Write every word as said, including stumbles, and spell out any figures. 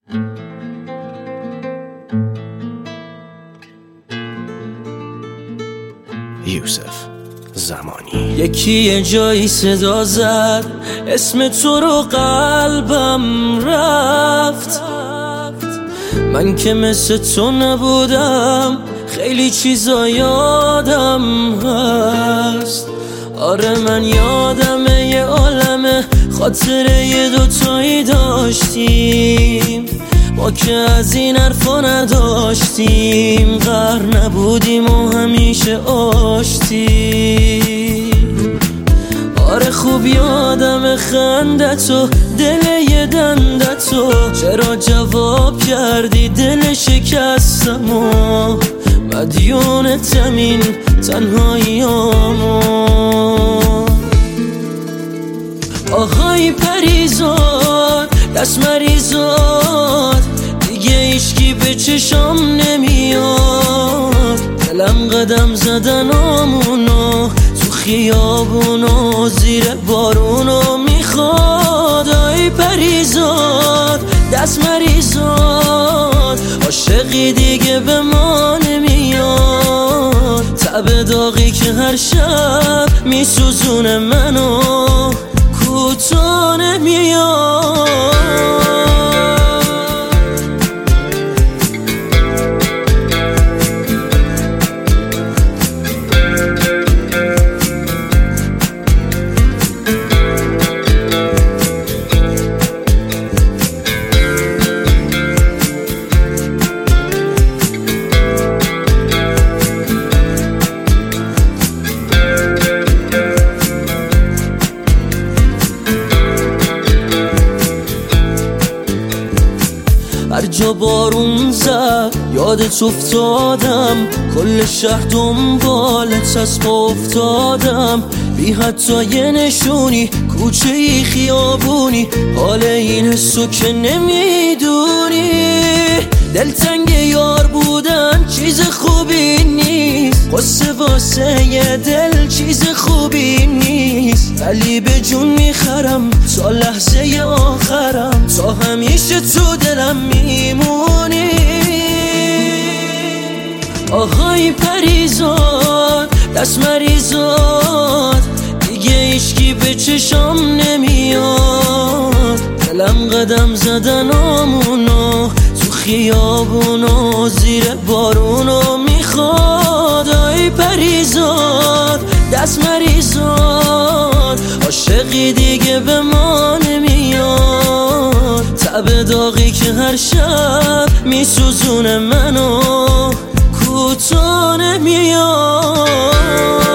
یوسف زمانی. یکی یه جایی صدا زد اسم تو رو، قلبم رفت. من که مثل تو نبودم، خیلی چیزا یادم هست. آره من یادمه یه عالمه خاطره یه دوتایی داشتیم، ما که از این حرفا نداشتیم. غر نبودیم و همیشه آشتیم. آره خوب یادم خندتو، دل یه دندتو. چرا جواب کردی دل شکستمو؟ مدیونتم این تنهاییامو. آهای پریزاد، دست مریزاد، دیگه ایشکی به چشام نمیاد. دلم قدم زدن آمونو تو خیابونو، زیر بارونو میخواد. آی پریزاد، دست مریزاد، عاشقی دیگه به ما نمیاد. تب داغی که هر شب میسوزونه منو، کوتاه نمیاد. هر جا بارون زد یادت افتادم، کل شهر دنبالت از پا افتادم. بی حتی یه نشونی، کوچه ای خیابونی، حال این حسو که نمیدونی. دلتنگ یار بودن چیز خوبی نیست، قصه واسه یه دل چیز خوبی نیست. ولی به جون میخرم تا لحظه آخرم، تا همیشه تو دلم میمونی. آهای پریزاد، دست مریزاد، دیگه ایشکی به چشام نمیاد. دلم قدم زدن آمونو تو خیابونو، زیر بارونو میخواد. آی پریزاد، دست مریزاد، عاشقی دیگه به ما نمیاد. تب داغی که هر شب میسوزونه منو، کوتاه نمیاد.